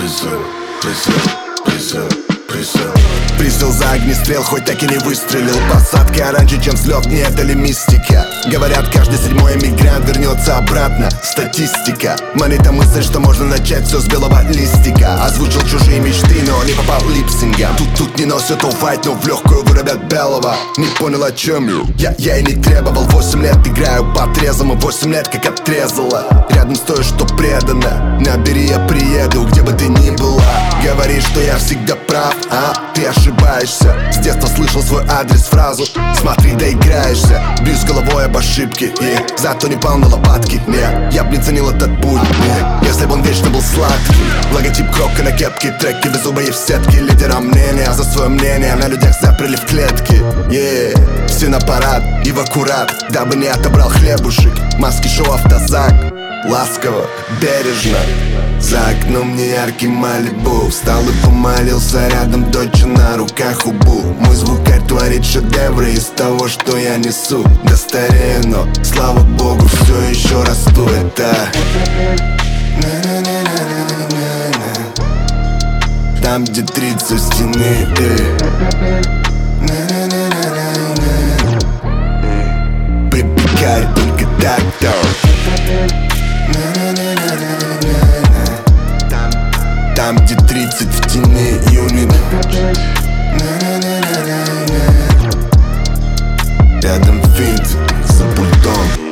Присел за огнестрел, хоть так и не выстрелил. Посадка оранжи, чем взлет, не это ли мистика? Говорят, каждый седьмой эмигрант вернется обратно. Статистика. Манит мысль, что можно начать все с белого листика. Озвучил чужие мечты, но не попал липсингом. Тут не носят оффайт, но в легкую вырубят белого. Не понял, о чем я и не требовал. 8 лет играю по-трезвому, 8 лет как отрезала. Рядом стоишь, что предано. Набери, я приеду, где бы ты ни была. Говоришь, что я всегда прав, а ты ошибаешься. С детства слышал свой адрес, фразу: смотри, доиграешься. Бьюсь головой об ошибки и зато не пал на лопатки. Не, я б не ценил этот путь, не, если бы он вечно был сладкий. Логотип Крока на кепке, треки везу бои в сетке. Лидером мнения, за свое мнение на людях заперли в клетки. Все на парад и в аккурат, дабы не отобрал хлебушек. Маски шоу автозак, ласково, бережно. За окном неяркий Малибу. Встал и помолился, рядом дочь на руках убу. Мой звукарь творит шедевры из того, что я несу. Да старею, но, слава богу, все еще расту. Это там, где 30 стены. Припекает только так-то. Там, где 30 в тени, юнит. Рядом винт за пультом.